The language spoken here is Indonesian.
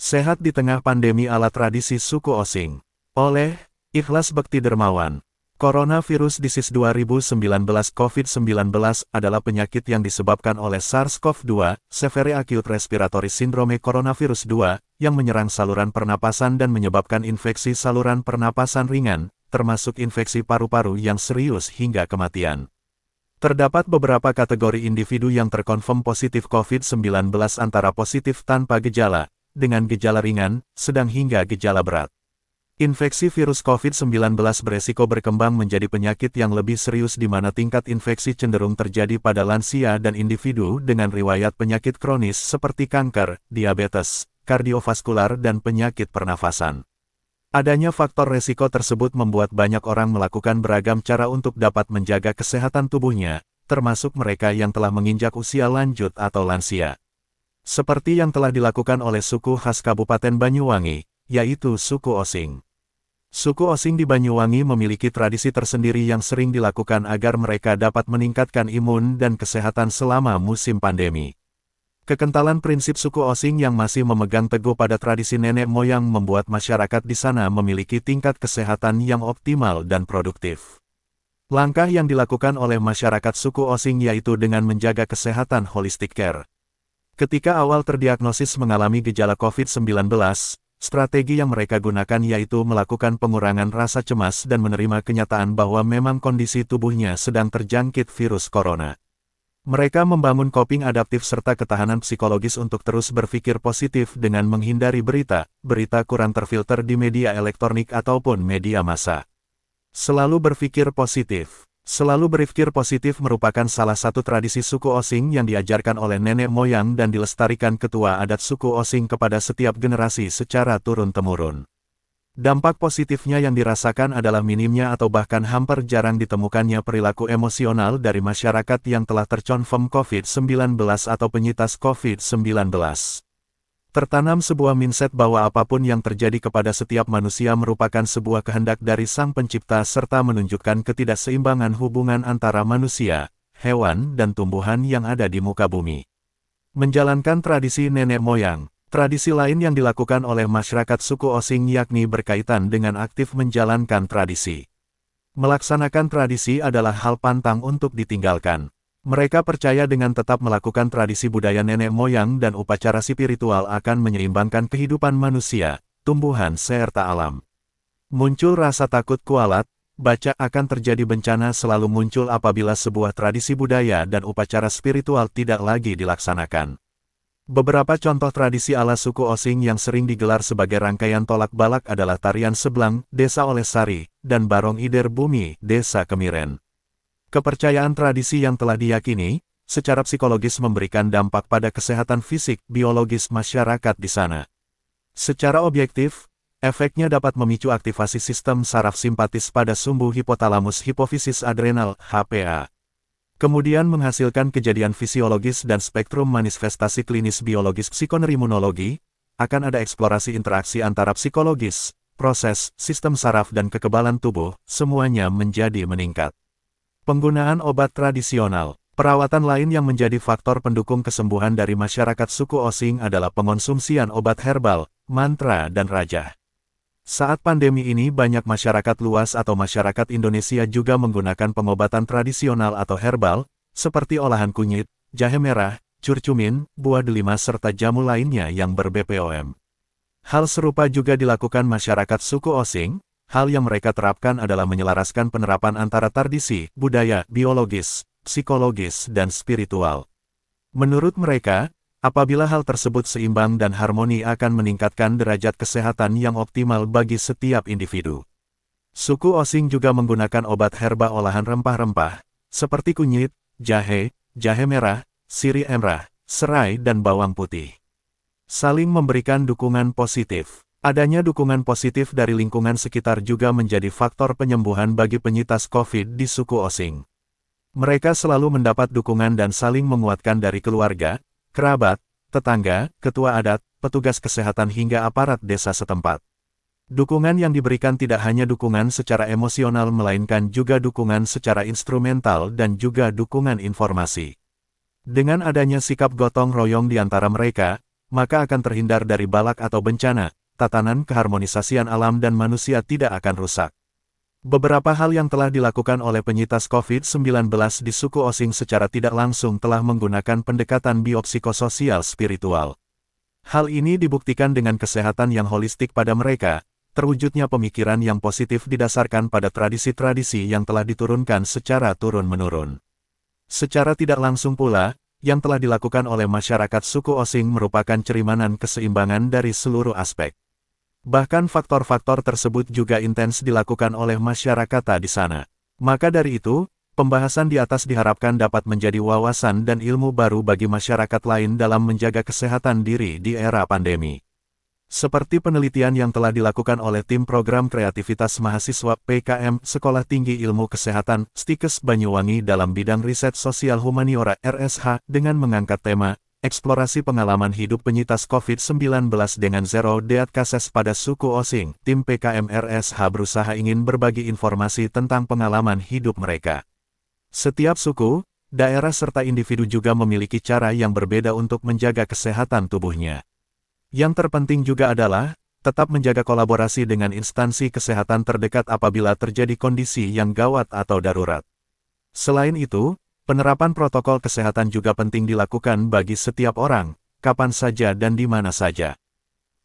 Sehat di tengah pandemi ala tradisi suku Osing. Oleh Ikhlas Bekti Dermawan. Coronavirus Disease 2019 COVID-19 adalah penyakit yang disebabkan oleh SARS-CoV-2, Severe Acute Respiratory Syndrome Coronavirus 2, yang menyerang saluran pernapasan dan menyebabkan infeksi saluran pernapasan ringan, termasuk infeksi paru-paru yang serius hingga kematian. Terdapat beberapa kategori individu yang terkonfirm positif COVID-19 antara positif tanpa gejala, dengan gejala ringan, sedang hingga gejala berat. Infeksi virus COVID-19 beresiko berkembang menjadi penyakit yang lebih serius di mana tingkat infeksi cenderung terjadi pada lansia dan individu dengan riwayat penyakit kronis seperti kanker, diabetes, kardiovaskular dan penyakit pernafasan. Adanya faktor resiko tersebut membuat banyak orang melakukan beragam cara untuk dapat menjaga kesehatan tubuhnya, termasuk mereka yang telah menginjak usia lanjut atau lansia. Seperti yang telah dilakukan oleh suku khas Kabupaten Banyuwangi, yaitu suku Osing. Suku Osing di Banyuwangi memiliki tradisi tersendiri yang sering dilakukan agar mereka dapat meningkatkan imun dan kesehatan selama musim pandemi. Kekentalan prinsip suku Osing yang masih memegang teguh pada tradisi nenek moyang membuat masyarakat di sana memiliki tingkat kesehatan yang optimal dan produktif. Langkah yang dilakukan oleh masyarakat suku Osing yaitu dengan menjaga kesehatan holistic care. Ketika awal terdiagnosis mengalami gejala COVID-19, strategi yang mereka gunakan yaitu melakukan pengurangan rasa cemas dan menerima kenyataan bahwa memang kondisi tubuhnya sedang terjangkit virus corona. Mereka membangun coping adaptif serta ketahanan psikologis untuk terus berpikir positif dengan menghindari berita kurang terfilter di media elektronik ataupun media massa. Selalu berpikir positif. Selalu berpikir positif merupakan salah satu tradisi suku Osing yang diajarkan oleh nenek moyang dan dilestarikan ketua adat suku Osing kepada setiap generasi secara turun-temurun. Dampak positifnya yang dirasakan adalah minimnya atau bahkan hampir jarang ditemukannya perilaku emosional dari masyarakat yang telah terkonfirm COVID-19 atau penyintas COVID-19. Tertanam sebuah mindset bahwa apapun yang terjadi kepada setiap manusia merupakan sebuah kehendak dari Sang Pencipta serta menunjukkan ketidakseimbangan hubungan antara manusia, hewan, dan tumbuhan yang ada di muka bumi. Menjalankan tradisi nenek moyang, tradisi lain yang dilakukan oleh masyarakat suku Osing yakni berkaitan dengan aktif menjalankan tradisi. Melaksanakan tradisi adalah hal pantang untuk ditinggalkan. Mereka percaya dengan tetap melakukan tradisi budaya nenek moyang dan upacara spiritual akan menyeimbangkan kehidupan manusia, tumbuhan serta alam. Muncul rasa takut kualat, baca akan terjadi bencana selalu muncul apabila sebuah tradisi budaya dan upacara spiritual tidak lagi dilaksanakan. Beberapa contoh tradisi ala suku Osing yang sering digelar sebagai rangkaian tolak balak adalah tarian Seblang, Desa Olesari, dan Barong Ider Bumi, Desa Kemiren. Kepercayaan tradisi yang telah diyakini, secara psikologis memberikan dampak pada kesehatan fisik, biologis masyarakat di sana. Secara objektif, efeknya dapat memicu aktivasi sistem saraf simpatis pada sumbu hipotalamus hipofisis adrenal, HPA. Kemudian menghasilkan kejadian fisiologis dan spektrum manifestasi klinis biologis psikoneuroimunologi, akan ada eksplorasi interaksi antara psikologis, proses, sistem saraf dan kekebalan tubuh, semuanya menjadi meningkat. Penggunaan obat tradisional. Perawatan lain yang menjadi faktor pendukung kesembuhan dari masyarakat suku Osing adalah pengonsumsian obat herbal, mantra dan rajah. Saat pandemi ini banyak masyarakat luas atau masyarakat Indonesia juga menggunakan pengobatan tradisional atau herbal, seperti olahan kunyit, jahe merah, curcumin, buah delima serta jamu lainnya yang ber-BPOM. Hal serupa juga dilakukan masyarakat suku Osing. Hal yang mereka terapkan adalah menyelaraskan penerapan antara tradisi, budaya, biologis, psikologis, dan spiritual. Menurut mereka, apabila hal tersebut seimbang dan harmoni akan meningkatkan derajat kesehatan yang optimal bagi setiap individu. Suku Osing juga menggunakan obat herba olahan rempah-rempah, seperti kunyit, jahe, jahe merah, sirih emerah, serai dan bawang putih. Saling memberikan dukungan positif. Adanya dukungan positif dari lingkungan sekitar juga menjadi faktor penyembuhan bagi penyintas COVID di suku Osing. Mereka selalu mendapat dukungan dan saling menguatkan dari keluarga, kerabat, tetangga, ketua adat, petugas kesehatan hingga aparat desa setempat. Dukungan yang diberikan tidak hanya dukungan secara emosional melainkan juga dukungan secara instrumental dan juga dukungan informasi. Dengan adanya sikap gotong royong di antara mereka, maka akan terhindar dari balak atau bencana, tatanan keharmonisasian alam dan manusia tidak akan rusak. Beberapa hal yang telah dilakukan oleh penyintas COVID-19 di suku Osing secara tidak langsung telah menggunakan pendekatan biopsikososial spiritual. Hal ini dibuktikan dengan kesehatan yang holistik pada mereka, terwujudnya pemikiran yang positif didasarkan pada tradisi-tradisi yang telah diturunkan secara turun-menurun. Secara tidak langsung pula, yang telah dilakukan oleh masyarakat suku Osing merupakan cerimanan keseimbangan dari seluruh aspek. Bahkan faktor-faktor tersebut juga intens dilakukan oleh masyarakat di sana. Maka dari itu, pembahasan di atas diharapkan dapat menjadi wawasan dan ilmu baru bagi masyarakat lain dalam menjaga kesehatan diri di era pandemi. Seperti penelitian yang telah dilakukan oleh tim program kreativitas mahasiswa PKM Sekolah Tinggi Ilmu Kesehatan Stikes Banyuwangi dalam bidang riset sosial humaniora RSH dengan mengangkat tema Eksplorasi pengalaman hidup penyintas COVID-19 dengan Zero Death Cases pada suku Osing. Tim PKM RSH berusaha ingin berbagi informasi tentang pengalaman hidup mereka. Setiap suku, daerah serta individu juga memiliki cara yang berbeda untuk menjaga kesehatan tubuhnya. Yang terpenting juga adalah, tetap menjaga kolaborasi dengan instansi kesehatan terdekat apabila terjadi kondisi yang gawat atau darurat. Selain itu, penerapan protokol kesehatan juga penting dilakukan bagi setiap orang, kapan saja dan di mana saja.